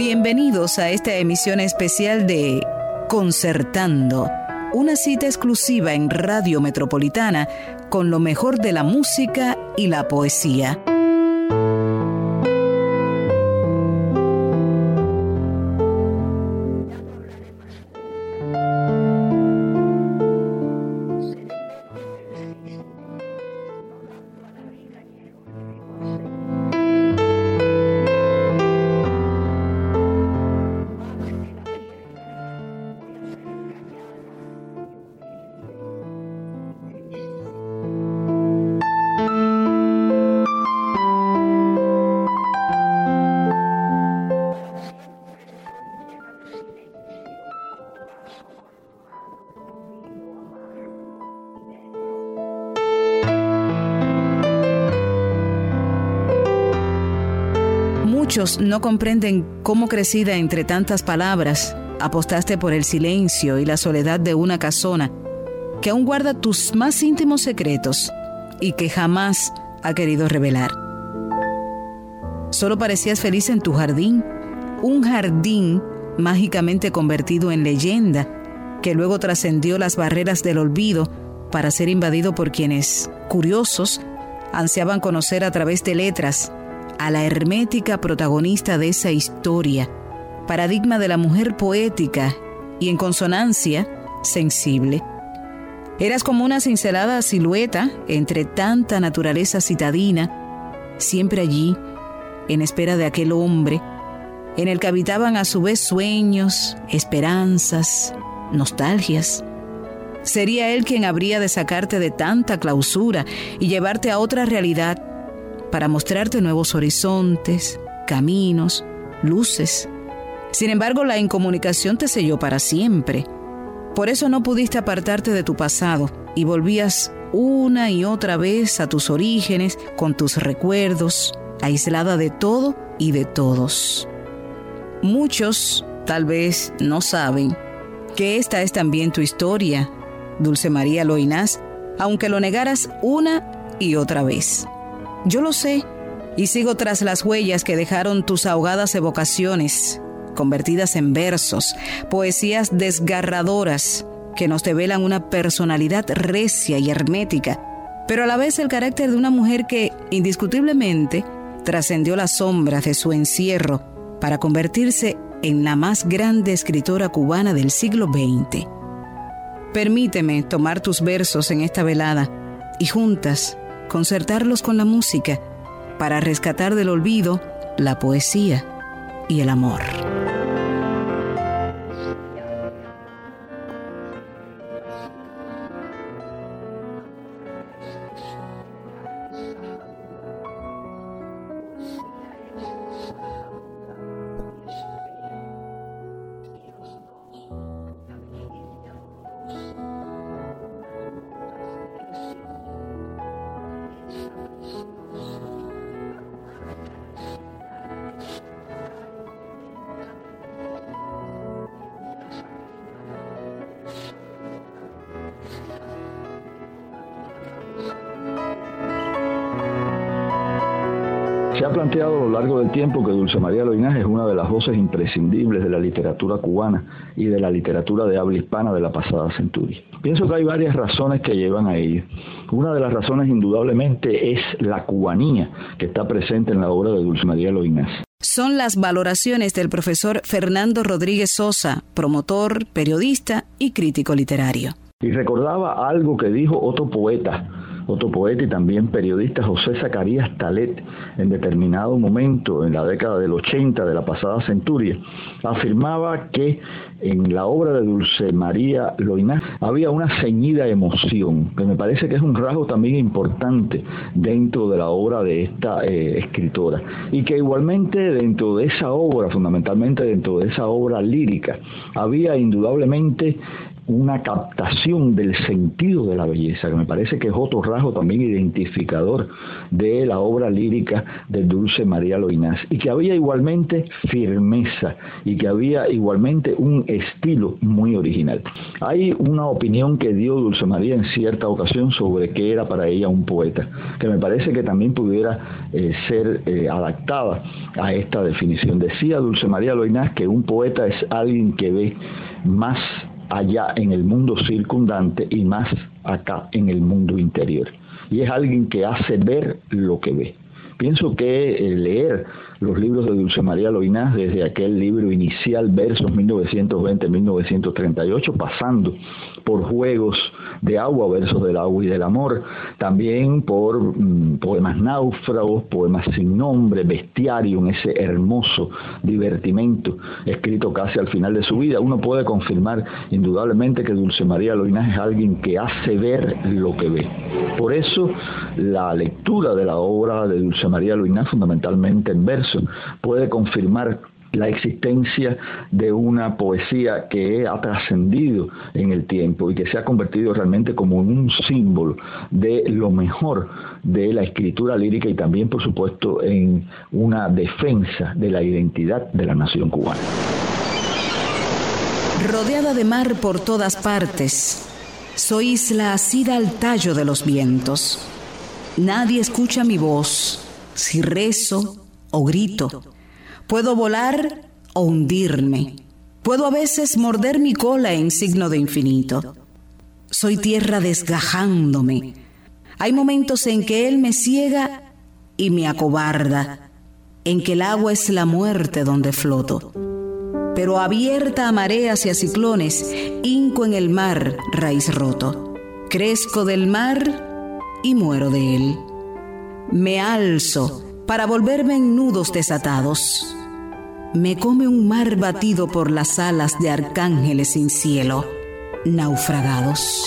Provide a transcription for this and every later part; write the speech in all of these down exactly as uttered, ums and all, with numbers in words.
Bienvenidos a esta emisión especial de Concertando, una cita exclusiva en Radio Metropolitana con lo mejor de la música y la poesía. Muchos no comprenden cómo, crecida entre tantas palabras, apostaste por el silencio y la soledad de una casona que aún guarda tus más íntimos secretos y que jamás ha querido revelar. Solo parecías feliz en tu jardín, un jardín mágicamente convertido en leyenda que luego trascendió las barreras del olvido para ser invadido por quienes, curiosos, ansiaban conocer a través de letras a la hermética protagonista de esa historia, paradigma de la mujer poética y en consonancia sensible. Eras como una cincelada silueta entre tanta naturaleza citadina, siempre allí, en espera de aquel hombre, en el que habitaban a su vez sueños, esperanzas, nostalgias. Sería él quien habría de sacarte de tanta clausura y llevarte a otra realidad, para mostrarte nuevos horizontes, caminos, luces. Sin embargo, la incomunicación te selló para siempre. Por eso no pudiste apartarte de tu pasado y volvías una y otra vez a tus orígenes con tus recuerdos, aislada de todo y de todos. Muchos, tal vez, no saben que esta es también tu historia, Dulce María Loynaz, aunque lo negaras una y otra vez. Yo lo sé, y sigo tras las huellas que dejaron tus ahogadas evocaciones, convertidas en versos, poesías desgarradoras que nos develan una personalidad recia y hermética, pero a la vez el carácter de una mujer que, indiscutiblemente, trascendió las sombras de su encierro para convertirse en la más grande escritora cubana del siglo veinte. Permíteme tomar tus versos en esta velada y juntas concertarlos con la música para rescatar del olvido la poesía y el amor. Se ha planteado a lo largo del tiempo que Dulce María Loynaz es una de las voces imprescindibles de la literatura cubana y de la literatura de habla hispana de la pasada centuria. Pienso que hay varias razones que llevan a ello. Una de las razones indudablemente es la cubanía que está presente en la obra de Dulce María Loynaz. Son las valoraciones del profesor Fernando Rodríguez Sosa, promotor, periodista y crítico literario. Y recordaba algo que dijo otro poeta, otro poeta y también periodista, José Zacarías Talet, en determinado momento, en la década del ochenta de la pasada centuria, afirmaba que en la obra de Dulce María Loynaz había una ceñida emoción, que me parece que es un rasgo también importante dentro de la obra de esta eh, escritora, y que igualmente dentro de esa obra, fundamentalmente dentro de esa obra lírica, había indudablemente una captación del sentido de la belleza, que me parece que es otro rasgo también identificador de la obra lírica de Dulce María Loynaz, y que había igualmente firmeza y que había igualmente un estilo muy original. Hay una opinión que dio Dulce María en cierta ocasión sobre qué era para ella un poeta, que me parece que también pudiera eh, ser eh, adaptada a esta definición. Decía Dulce María Loynaz que un poeta es alguien que ve más allá en el mundo circundante y más acá en el mundo interior, y es alguien que hace ver lo que ve. Pienso que eh, leer los libros de Dulce María Loynaz, desde aquel libro inicial, Versos mil novecientos veinte a mil novecientos treinta y ocho, pasando por Juegos de Agua, Versos del Agua y del Amor, también por mmm, poemas náufragos, poemas sin nombre, Bestiario, en ese hermoso divertimento escrito casi al final de su vida, uno puede confirmar indudablemente que Dulce María Loynaz es alguien que hace ver lo que ve. Por eso la lectura de la obra de Dulce María Loynaz, fundamentalmente en verso, puede confirmar la existencia de una poesía que ha trascendido en el tiempo y que se ha convertido realmente como en un símbolo de lo mejor de la escritura lírica, y también, por supuesto, en una defensa de la identidad de la nación cubana. Rodeada de mar por todas partes, soy isla asida al tallo de los vientos. Nadie escucha mi voz, si rezo o grito. Puedo volar o hundirme. Puedo a veces morder mi cola en signo de infinito. Soy tierra desgajándome. Hay momentos en que él me ciega y me acobarda, en que el agua es la muerte donde floto. Pero abierta a mareas y a ciclones, hinco en el mar, raíz roto. Crezco del mar y muero de él. Me alzo para volverme en nudos desatados. Me come un mar batido por las alas de arcángeles sin cielo, naufragados.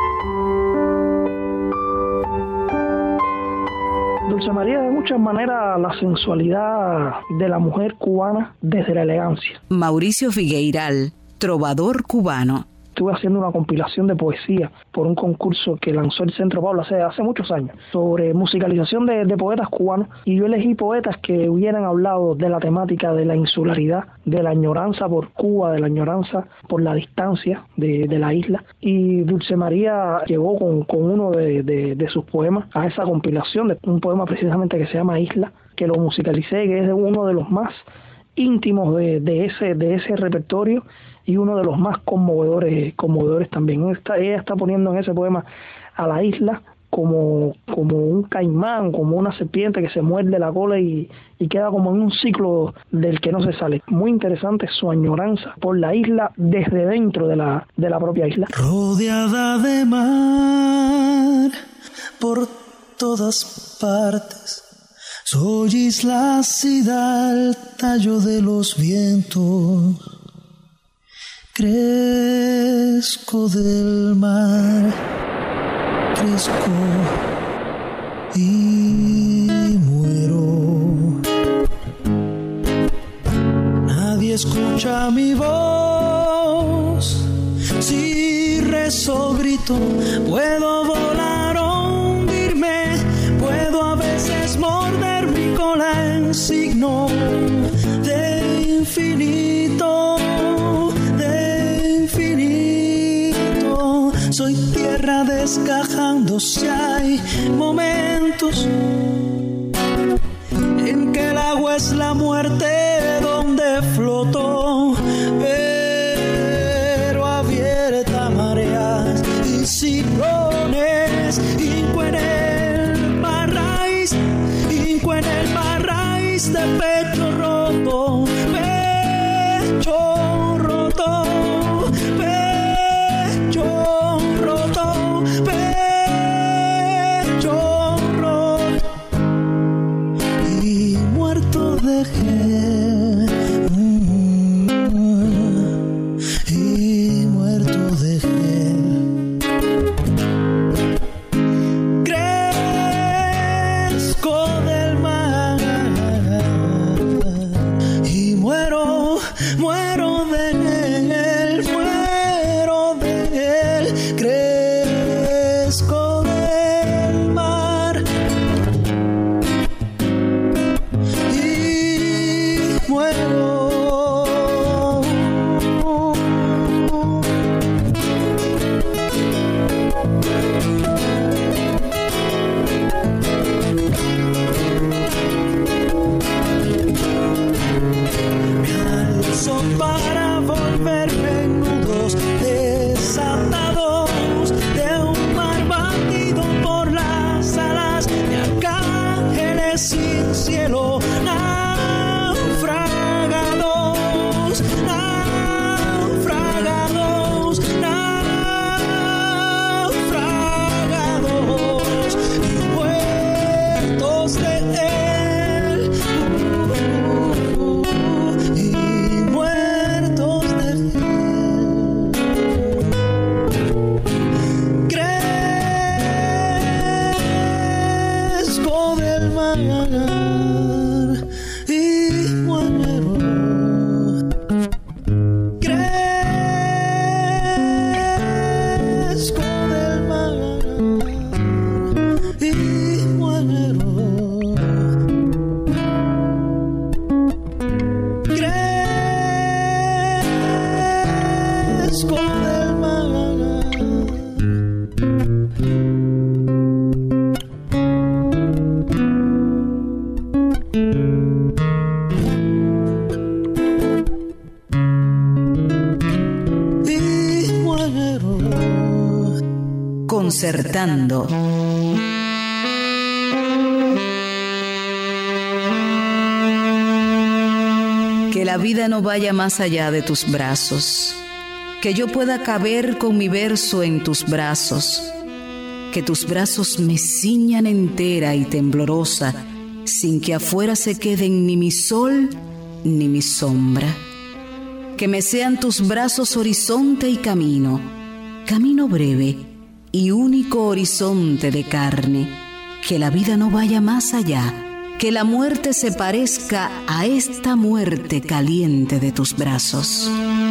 Dulce María, de muchas maneras, la sensualidad de la mujer cubana desde la elegancia. Mauricio Figueiral, trovador cubano. Estuve haciendo una compilación de poesía por un concurso que lanzó el Centro Pablo hace, hace muchos años sobre musicalización de, de poetas cubanos, y yo elegí poetas que hubieran hablado de la temática de la insularidad, de la añoranza por Cuba, de la añoranza por la distancia de, de la isla, y Dulce María llegó con, con uno de, de, de sus poemas a esa compilación, de un poema precisamente que se llama Isla, que lo musicalicé, que es uno de los más íntimos de, de ese de ese repertorio y uno de los más conmovedores conmovedores también. Esta, ella está poniendo en ese poema a la isla como, como un caimán, como una serpiente que se muerde la cola y, y queda como en un ciclo del que no se sale. Muy interesante su añoranza por la isla desde dentro de la, de la propia isla. Rodeada de mar por todas partes, soy isla asida al tallo de los vientos. Crezco del mar, crezco y muero. Nadie escucha mi voz, si rezo grito, puedo volar o hundirme, puedo a veces morder mi cola en signo de infinito. Soy tierra desgajándose, hay momentos en que el agua es la muerte donde floto, pero abierta mareas y ciclones, hinco en el mar raíz, hinco en el mar raíz de pecho roto, pecho roto, pecho roto, pecho roto y muerto dejé, y muerto dejé. Crezco del mar sin cielo, naufragados, naufragados, naufragados y muertos de él, uh, uh, uh, y muertos de él. Cresco del mar y muero. Cresco del mar y muero. Cresco del mar. Concertando. Que la vida no vaya más allá de tus brazos, que yo pueda caber con mi verso en tus brazos, que tus brazos me ciñan entera y temblorosa, sin que afuera se queden ni mi sol ni mi sombra, que me sean tus brazos horizonte y camino, camino breve y único horizonte de carne, que la vida no vaya más allá, que la muerte se parezca a esta muerte caliente de tus brazos.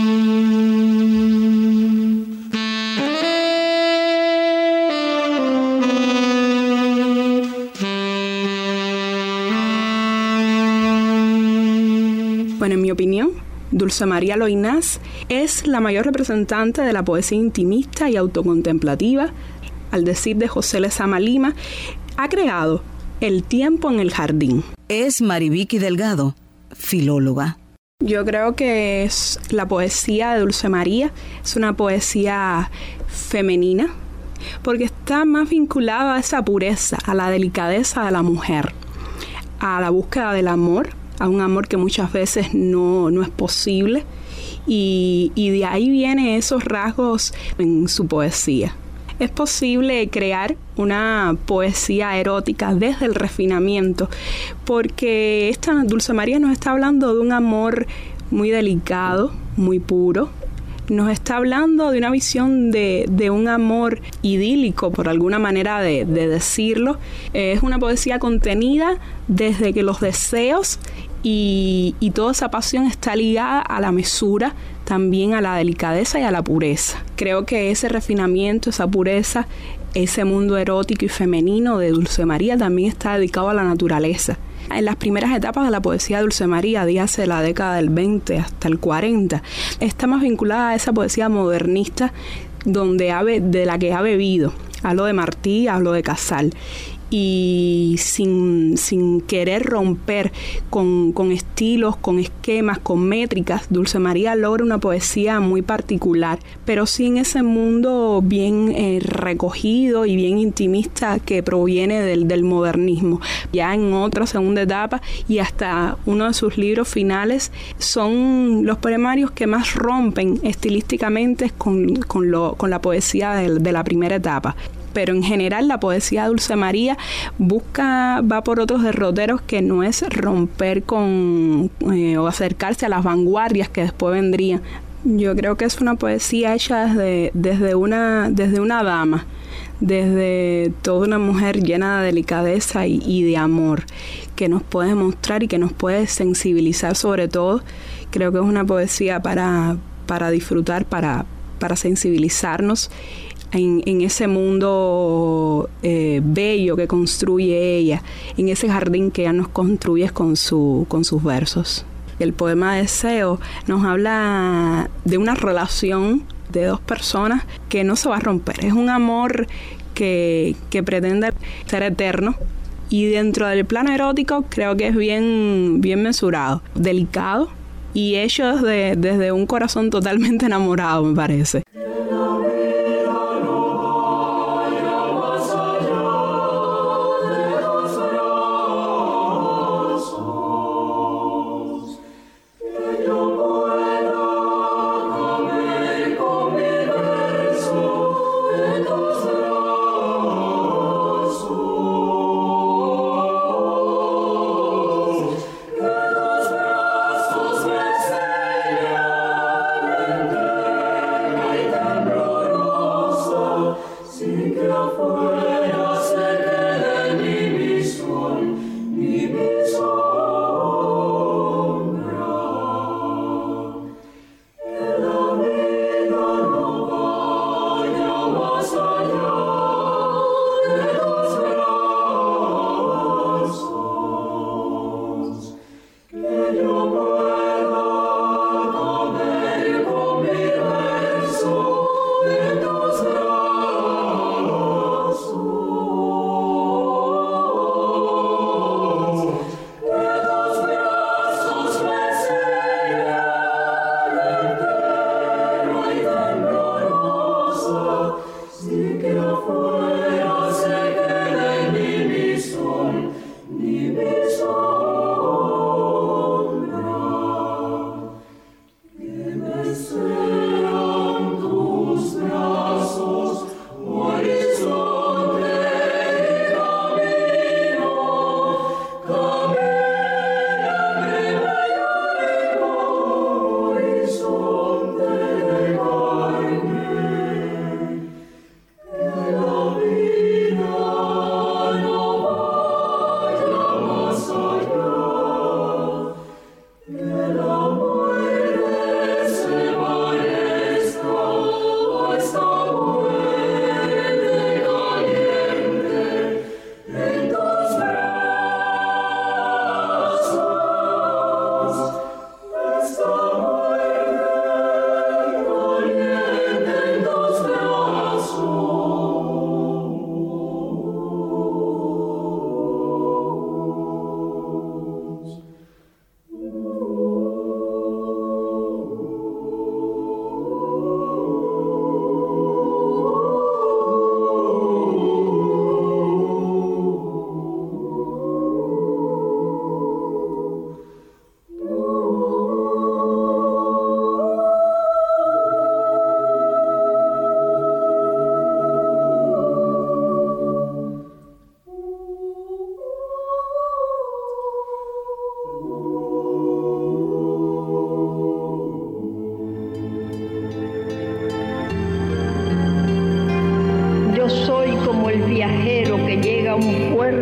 Bueno, en mi opinión, Dulce María Loynaz es la mayor representante de la poesía intimista y autocontemplativa. Al decir de José Lezama Lima, ha creado el tiempo en el jardín. Es Marivicky Delgado, filóloga. Yo creo que es la poesía de Dulce María, es una poesía femenina, porque está más vinculada a esa pureza, a la delicadeza de la mujer, a la búsqueda del amor, a un amor que muchas veces no, no es posible, y, y de ahí vienen esos rasgos en su poesía. Es posible crear una poesía erótica desde el refinamiento, porque esta Dulce María nos está hablando de un amor muy delicado, muy puro. Nos está hablando de una visión de, de un amor idílico, por alguna manera de, de decirlo. Es una poesía contenida desde que los deseos y, y toda esa pasión está ligada a la mesura, también a la delicadeza y a la pureza. Creo que ese refinamiento, esa pureza, ese mundo erótico y femenino de Dulce María también está dedicado a la naturaleza. En las primeras etapas de la poesía de Dulce María, dígase de la década del veinte hasta el cuarenta, está más vinculada a esa poesía modernista donde ha, de la que ha bebido. Hablo de Martí, hablo de Casal. Y sin, sin querer romper con, con estilos, con esquemas, con métricas, Dulce María logra una poesía muy particular, pero sí en ese mundo bien eh, recogido y bien intimista que proviene del, del modernismo. Ya en otra segunda etapa y hasta uno de sus libros finales son los poemarios que más rompen estilísticamente con, con, lo, con la poesía de, de la primera etapa. Pero en general la poesía de Dulce María busca, va por otros derroteros que no es romper con eh, o acercarse a las vanguardias que después vendrían. Yo creo que es una poesía hecha desde, desde, una, desde una dama, desde toda una mujer llena de delicadeza y, y de amor, que nos puede mostrar y que nos puede sensibilizar sobre todo. Creo que es una poesía para, para disfrutar, para, para sensibilizarnos En, en ese mundo eh, bello que construye ella, en ese jardín que ella nos construye con, su, con sus versos. El poema Deseo nos habla de una relación de dos personas que no se va a romper. Es un amor que, que pretende ser eterno y dentro del plano erótico creo que es bien, bien mesurado, delicado y hecho desde, desde un corazón totalmente enamorado, me parece.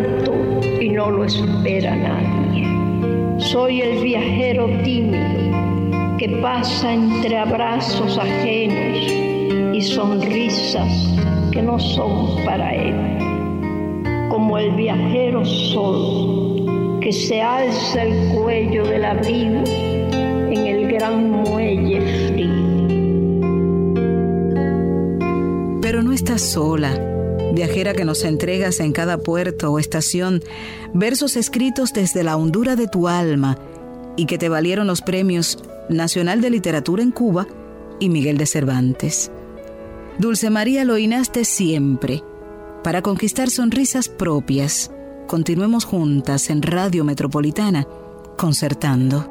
puerto y no lo espera nadie. Soy el viajero tímido que pasa entre abrazos ajenos y sonrisas que no son para él. Como el viajero solo que se alza el cuello del abrigo en el gran muelle frío. Pero no estás sola, viajera que nos entregas en cada puerto o estación versos escritos desde la hondura de tu alma y que te valieron los premios Nacional de Literatura en Cuba y Miguel de Cervantes. Dulce María Loynaz de siempre, para conquistar sonrisas propias. Continuemos juntas en Radio Metropolitana, concertando.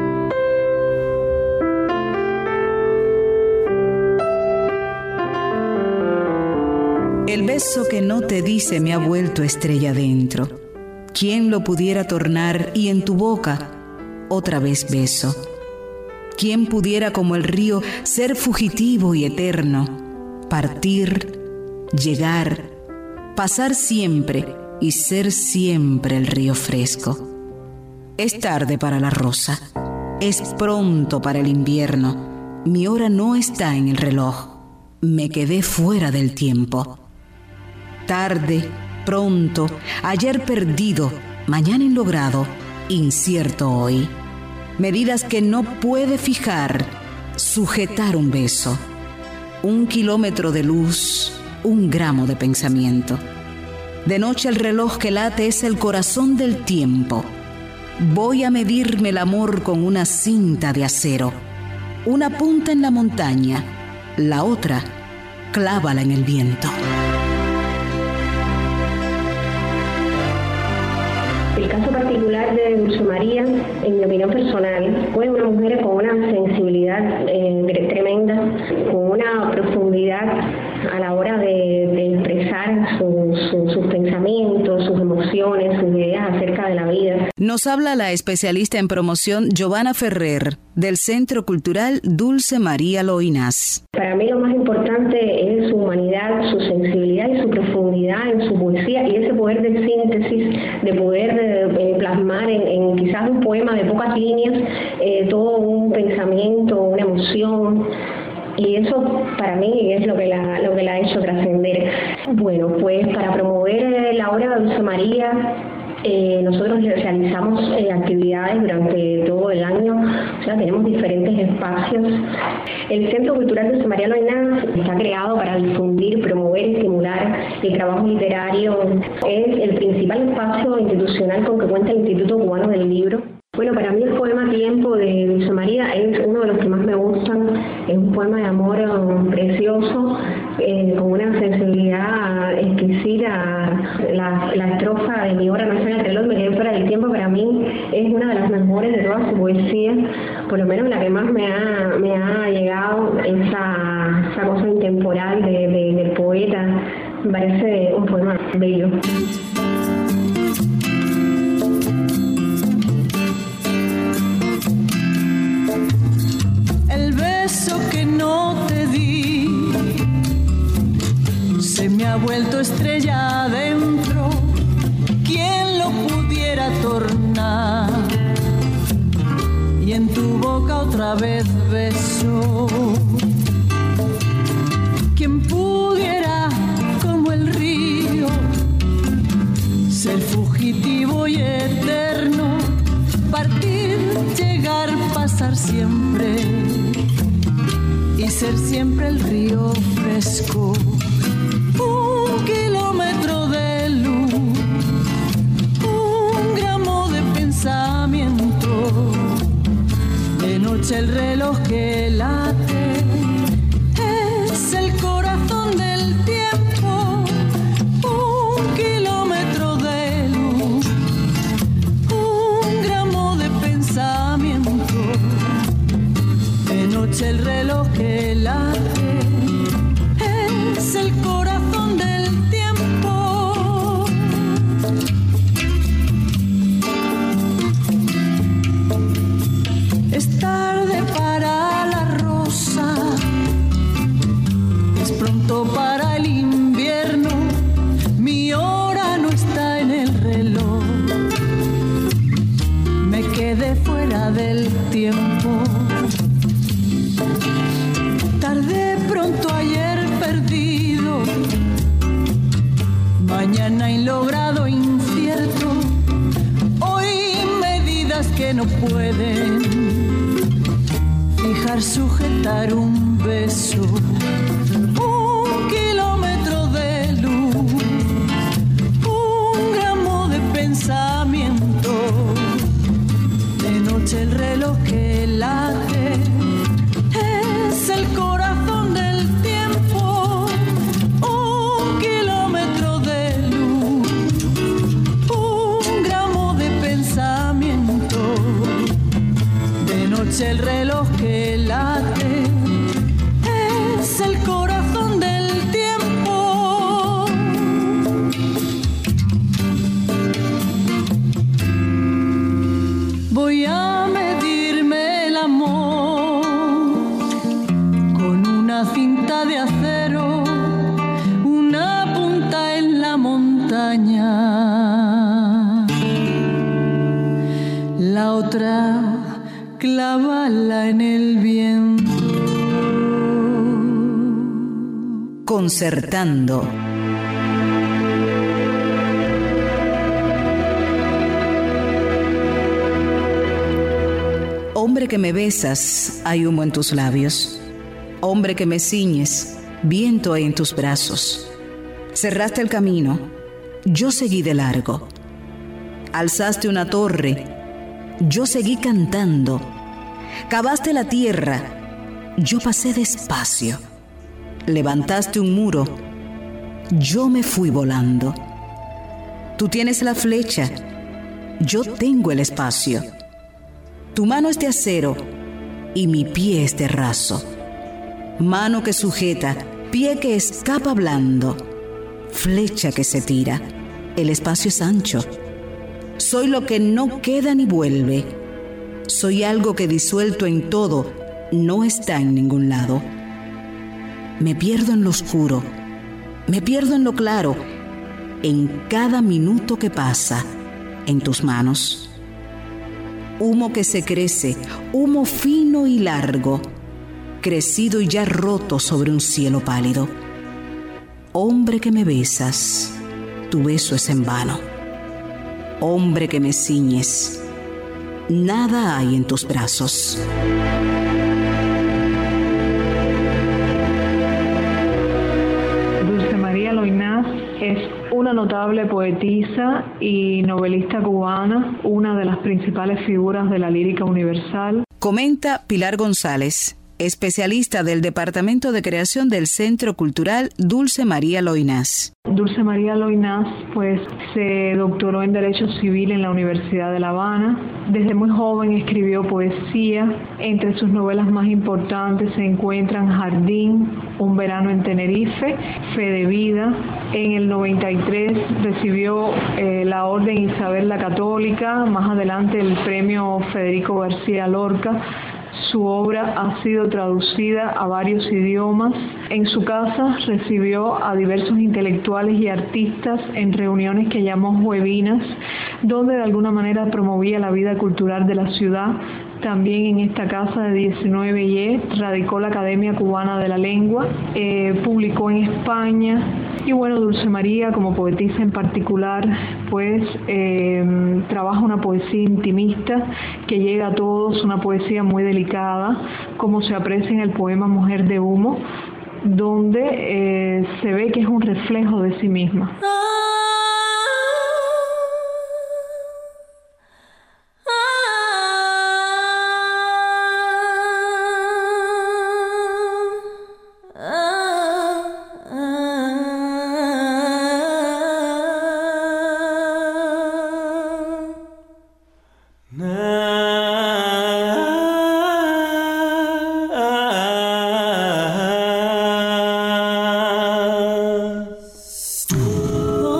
El beso que no te di se me ha vuelto estrella dentro. ¿Quién lo pudiera tornar y en tu boca otra vez beso? ¿Quién pudiera como el río ser fugitivo y eterno, partir, llegar, pasar siempre y ser siempre el río fresco? Es tarde para la rosa, es pronto para el invierno. Mi hora no está en el reloj, me quedé fuera del tiempo. Tarde, pronto, ayer perdido, mañana inlogrado, incierto hoy. Medidas que no puede fijar, sujetar un beso. Un kilómetro de luz, un gramo de pensamiento. De noche el reloj que late es el corazón del tiempo. Voy a medirme el amor con una cinta de acero. Una punta en la montaña, la otra, clávala en el viento. El caso particular de Dulce María, en mi opinión personal, fue una mujer con una sensibilidad eh, tremenda, con una profundidad a la hora de, de expresar su, su, sus pensamientos, sus emociones, sus ideas acerca de la vida. Nos habla la especialista en promoción Giovanna Ferrer, del Centro Cultural Dulce María Loynaz. Para mí lo más importante es su humanidad, su sensibilidad y su profundidad en su poesía y ese poder de síntesis, de poder eh, plasmar en, en quizás un poema de pocas líneas eh, todo un pensamiento, una emoción. Y eso para mí es lo que la, lo que la ha hecho trascender. Bueno, pues para promover la obra de Dulce María, Eh, nosotros realizamos eh, actividades durante todo el año, o sea, tenemos diferentes espacios. El Centro Cultural Dulce María Loynaz está creado para difundir, promover y estimular el trabajo literario. Es el principal espacio institucional con que cuenta el Instituto Cubano del Libro. Bueno, para mí el poema Tiempo de Dulce María es uno de los que más me gustan. Es un poema de amor um, precioso, eh, con una sensibilidad exquisita. La, la estrofa de Mi hora no está en el reloj, me quedé fuera del tiempo, para mí es una de las mejores de toda su poesía, por lo menos la que más me ha, me ha llegado, esa, esa cosa intemporal de, de, del poeta. Me parece un poema bello. Que no te di se me ha vuelto estrella adentro. ¿Quién lo pudiera tornar? Y en tu boca otra vez beso. ¿Quién pudiera como el río ser fugitivo y eterno, partir, llegar, pasar siempre y ser siempre el río fresco? Un kilómetro de luz, un gramo de pensamiento. De noche el reloj que late es el corazón del tiempo. Un kilómetro de luz, un gramo de pensamiento. De noche el reloj que late es el corazón del tiempo. Es tarde para la rosa, tiempo. Tarde pronto ayer perdido, mañana inlogrado incierto, hoy medidas que no pueden fijar, sujetar un beso, un kilómetro de luz, un gramo de pensamiento, de noche el reloj que late, es el corazón del tiempo, un kilómetro de luz, un gramo de pensamiento, de noche el reloj que late, es el corazón del tiempo. Voy a medirme el amor con una cinta de acero, una punta en la montaña, la otra clávala en el viento. Concertando. Hombre que me besas, hay humo en tus labios. Hombre que me ciñes, viento hay en tus brazos. Cerraste el camino, yo seguí de largo. Alzaste una torre, yo seguí cantando. Cavaste la tierra, yo pasé despacio. Levantaste un muro, yo me fui volando. Tú tienes la flecha, yo tengo el espacio. Tu mano es de acero y mi pie es de raso. Mano que sujeta, pie que escapa blando, flecha que se tira, el espacio es ancho. Soy lo que no queda ni vuelve. Soy algo que disuelto en todo, no está en ningún lado. Me pierdo en lo oscuro, me pierdo en lo claro, en cada minuto que pasa en tus manos. Humo que se crece, humo fino y largo, crecido y ya roto sobre un cielo pálido. Hombre que me besas, tu beso es en vano. Hombre que me ciñes, nada hay en tus brazos. Dulce María Loynaz es una notable poetisa y novelista cubana, una de las principales figuras de la lírica universal. Comenta Pilar González, especialista del Departamento de Creación del Centro Cultural Dulce María Loynaz. Dulce María Loynaz pues se doctoró en Derecho Civil en la Universidad de La Habana. Desde muy joven escribió poesía. Entre sus novelas más importantes se encuentran Jardín, Un verano en Tenerife, Fe de vida. En el noventa y tres recibió eh, la Orden Isabel la Católica, más adelante el Premio Federico García Lorca. Su obra ha sido traducida a varios idiomas. En su casa recibió a diversos intelectuales y artistas en reuniones que llamó juevinas, donde de alguna manera promovía la vida cultural de la ciudad. También en esta casa de diecinueve Y radicó la Academia Cubana de la Lengua, eh, publicó en España. Y bueno, Dulce María, como poetisa en particular, pues eh, trabaja una poesía intimista que llega a todos, una poesía muy delicada, como se aprecia en el poema Mujer de Humo, donde eh, se ve que es un reflejo de sí misma. Oh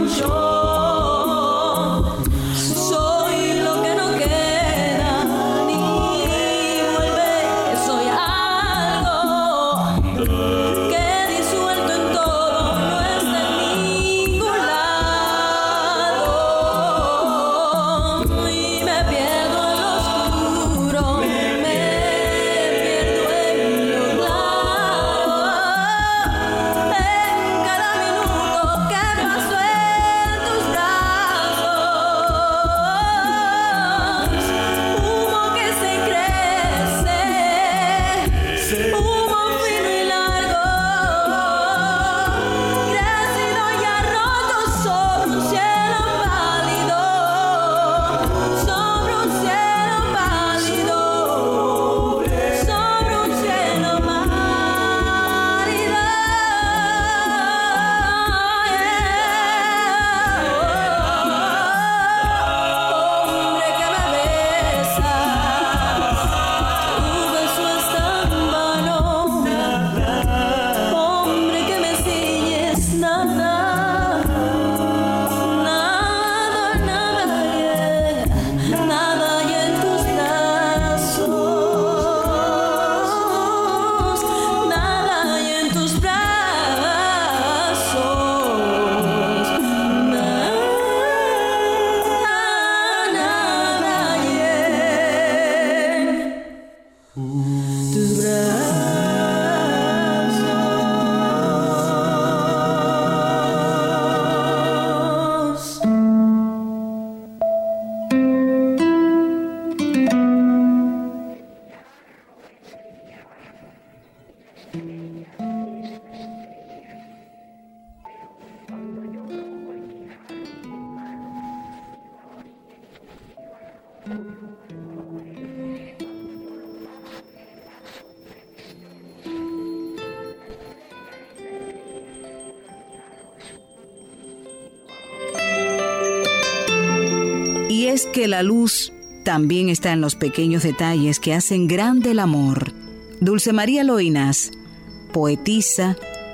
Y es que la luz también está en los pequeños detalles que hacen grande el amor. Dulce María Loynaz, poetisa,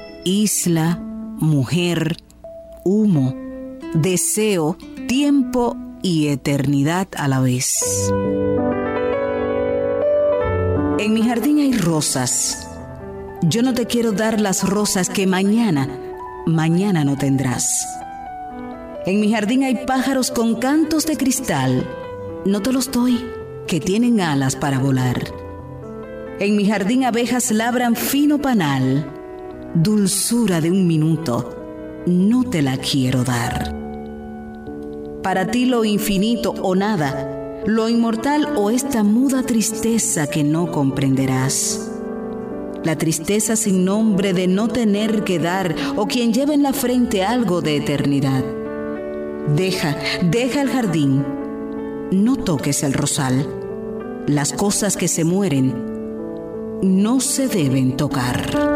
isla, mujer, humo, deseo, tiempo y eternidad a la vez. En mi jardín hay rosas. Yo no te quiero dar las rosas que mañana, mañana no tendrás. En mi jardín hay pájaros con cantos de cristal. No te los doy, que tienen alas para volar. En mi jardín abejas labran fino panal. Dulzura de un minuto, no te la quiero dar. Para ti lo infinito o nada, lo inmortal o esta muda tristeza que no comprenderás. La tristeza sin nombre de no tener que dar o quien lleva en la frente algo de eternidad. Deja, deja el jardín, no toques el rosal. Las cosas que se mueren no se deben tocar.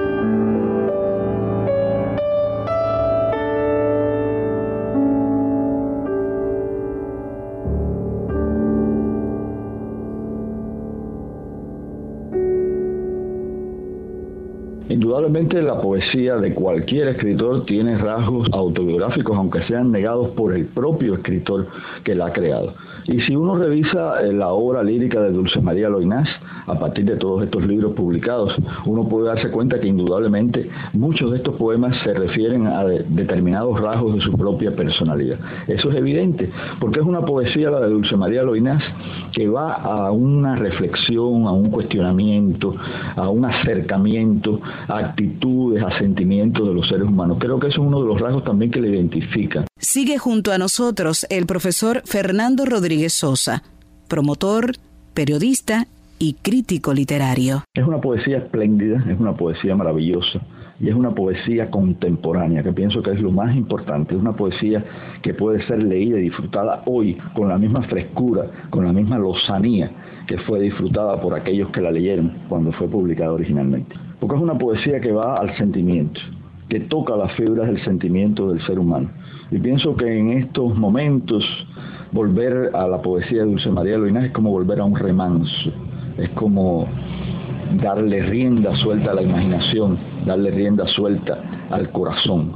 Indudablemente la poesía de cualquier escritor tiene rasgos autobiográficos, aunque sean negados por el propio escritor que la ha creado. Y si uno revisa la obra lírica de Dulce María Loynaz, a partir de todos estos libros publicados, uno puede darse cuenta que indudablemente muchos de estos poemas se refieren a de, determinados rasgos de su propia personalidad. Eso es evidente, porque es una poesía, la de Dulce María Loynaz, que va a una reflexión, a un cuestionamiento, a un acercamiento, a actitudes, a sentimientos de los seres humanos. Creo que eso es uno de los rasgos también que le identifican. Sigue junto a nosotros el profesor Fernando Rodríguez Sosa, promotor, periodista y crítico literario. Es una poesía espléndida, es una poesía maravillosa y es una poesía contemporánea, que pienso que es lo más importante. Es una poesía que puede ser leída y disfrutada hoy con la misma frescura, con la misma lozanía que fue disfrutada por aquellos que la leyeron cuando fue publicada originalmente. Porque es una poesía que va al sentimiento, que toca las fibras del sentimiento del ser humano. Y pienso que en estos momentos volver a la poesía de Dulce María Loynaz es como volver a un remanso, es como darle rienda suelta a la imaginación, darle rienda suelta al corazón.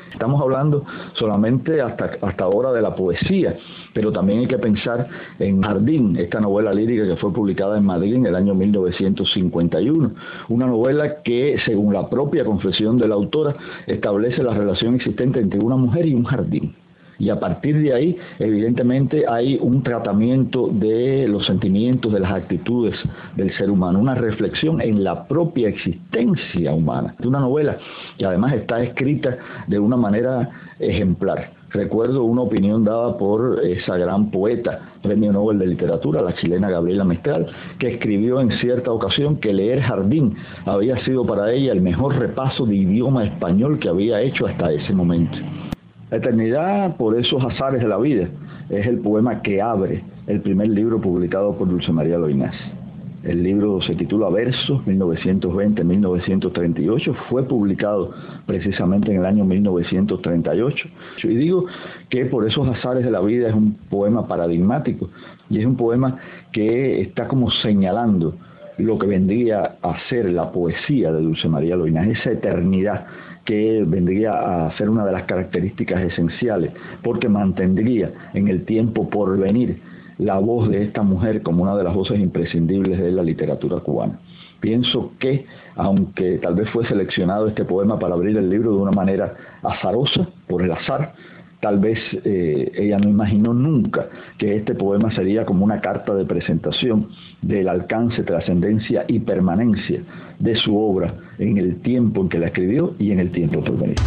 Estamos hablando solamente hasta, hasta ahora de la poesía, pero también hay que pensar en Jardín, esta novela lírica que fue publicada en Madrid en el año mil novecientos cincuenta y uno. Una novela que, según la propia confesión de la autora, establece la relación existente entre una mujer y un jardín. Y a partir de ahí, evidentemente, hay un tratamiento de los sentimientos, de las actitudes del ser humano, una reflexión en la propia existencia humana. Es una novela que además está escrita de una manera ejemplar. Recuerdo una opinión dada por esa gran poeta, Premio Nobel de Literatura, la chilena Gabriela Mistral, que escribió en cierta ocasión que leer Jardín había sido para ella el mejor repaso de idioma español que había hecho hasta ese momento. La eternidad por esos azares de la vida es el poema que abre el primer libro publicado por Dulce María Loynaz. El libro se titula Versos, mil novecientos veinte a mil novecientos treinta y ocho, fue publicado precisamente en el año mil novecientos treinta y ocho. Y digo que por esos azares de la vida es un poema paradigmático y es un poema que está como señalando lo que vendría a ser la poesía de Dulce María Loynaz, esa eternidad que vendría a ser una de las características esenciales, porque mantendría en el tiempo por venir la voz de esta mujer como una de las voces imprescindibles de la literatura cubana. Pienso que, aunque tal vez fue seleccionado este poema para abrir el libro de una manera azarosa, por el azar, tal vez eh, ella no imaginó nunca que este poema sería como una carta de presentación del alcance, trascendencia y permanencia de su obra en el tiempo en que la escribió y en el tiempo por venir.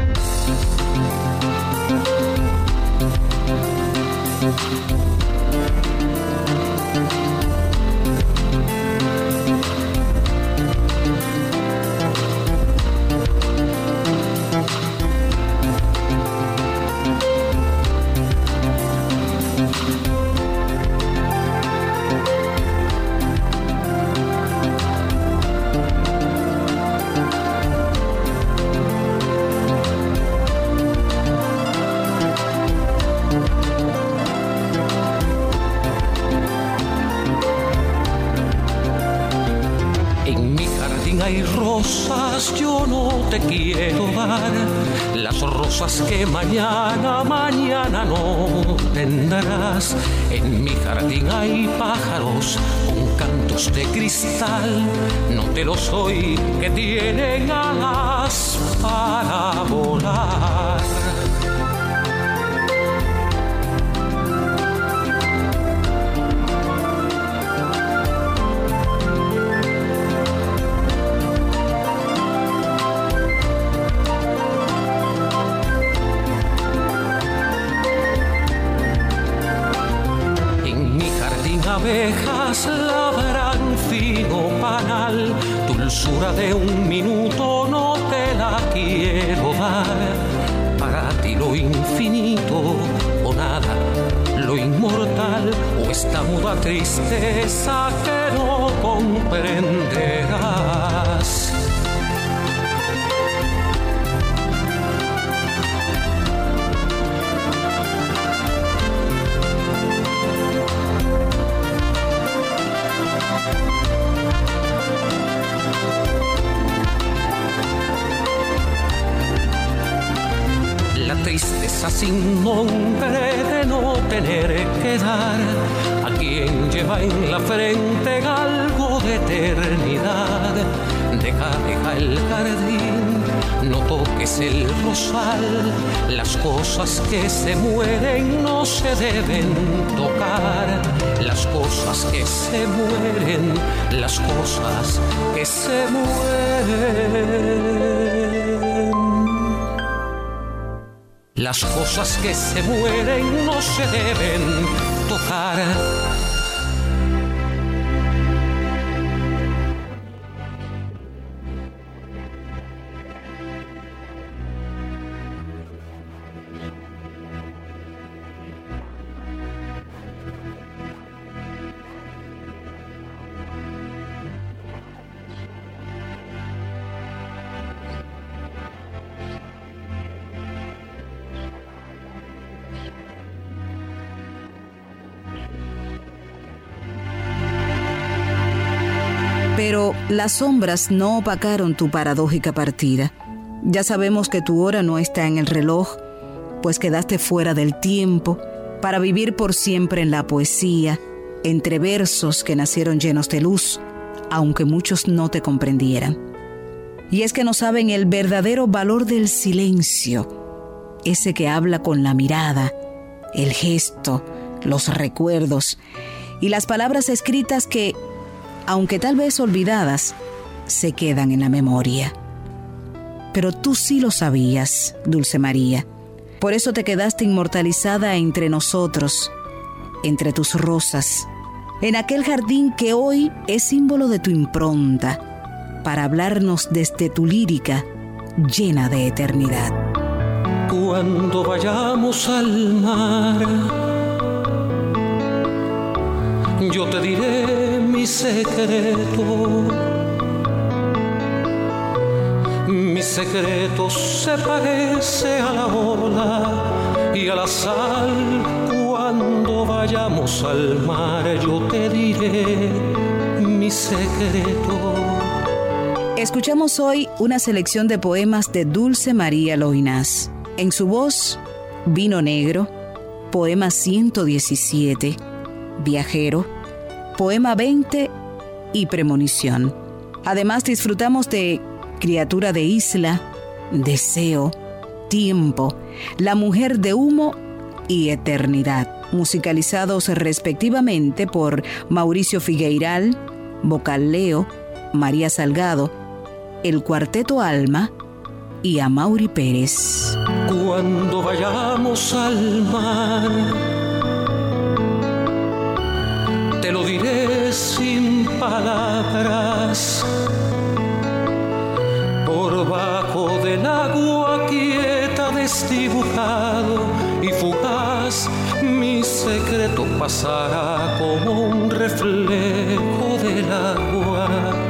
Que mañana, mañana no tendrás. En mi jardín hay pájaros con cantos de cristal. No te los doy que tienen alas para volar. Abejas labran fino panal, dulzura de un minuto no te la quiero dar. Para ti lo infinito o nada, lo inmortal o esta muda tristeza que no comprenderás. Tristeza sin nombre de no tener que dar a quien lleva en la frente algo de eternidad. Deja, deja el jardín, no toques el rosal. Las cosas que se mueren no se deben tocar. Las cosas que se mueren, las cosas que se mueren. Las cosas que se mueren no se deben tocar. Pero las sombras no opacaron tu paradójica partida. Ya sabemos que tu hora no está en el reloj, pues quedaste fuera del tiempo para vivir por siempre en la poesía, entre versos que nacieron llenos de luz, aunque muchos no te comprendieran. Y es que no saben el verdadero valor del silencio, ese que habla con la mirada, el gesto, los recuerdos y las palabras escritas que, aunque tal vez olvidadas, se quedan en la memoria. Pero tú sí lo sabías, Dulce María. Por eso te quedaste inmortalizada entre nosotros, entre tus rosas, en aquel jardín que hoy es símbolo de tu impronta, para hablarnos desde tu lírica llena de eternidad. Cuando vayamos al mar, yo te diré mi secreto. Mi secreto se parece a la ola y a la sal. Cuando vayamos al mar, yo te diré mi secreto. Escuchamos hoy una selección de poemas de Dulce María Loinás. En su voz, Vino Negro, poema ciento diecisiete, Viajero, poema veinte y Premonición. Además disfrutamos de Criatura de Isla, Deseo, Tiempo, La Mujer de Humo y Eternidad, musicalizados respectivamente por Mauricio Figueiral, Vocal Leo, María Salgado, el Cuarteto Alma y Amaury Pérez. Cuando vayamos al mar, te lo diré sin palabras. Por bajo del agua quieta desdibujado y fugaz, mi secreto pasará como un reflejo del agua,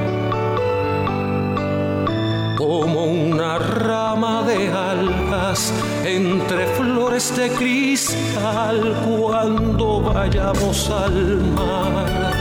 como una rama de algas entre flores de cristal cuando vayamos al mar.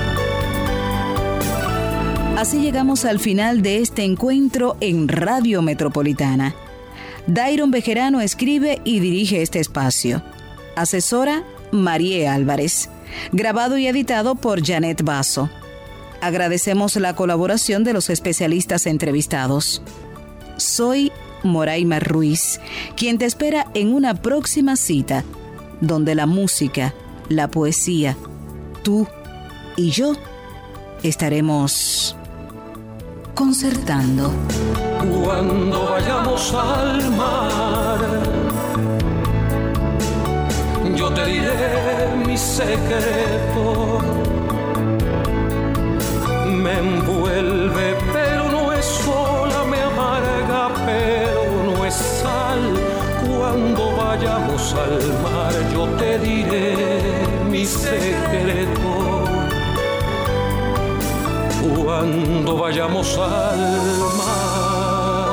Así llegamos al final de este encuentro en Radio Metropolitana. Dairon Bejerano escribe y dirige este espacio. Asesora María Álvarez. Grabado y editado por Janet Basso. Agradecemos la colaboración de los especialistas entrevistados. Soy Moraima Ruiz, quien te espera en una próxima cita, donde la música, la poesía, tú y yo estaremos concertando. Cuando vayamos al mar, yo te diré mi secreto. Me envuelve, pero no es sola, me amarga, pero no es sal. Cuando vayamos al mar, yo te diré mi secreto. Cuando vayamos al mar.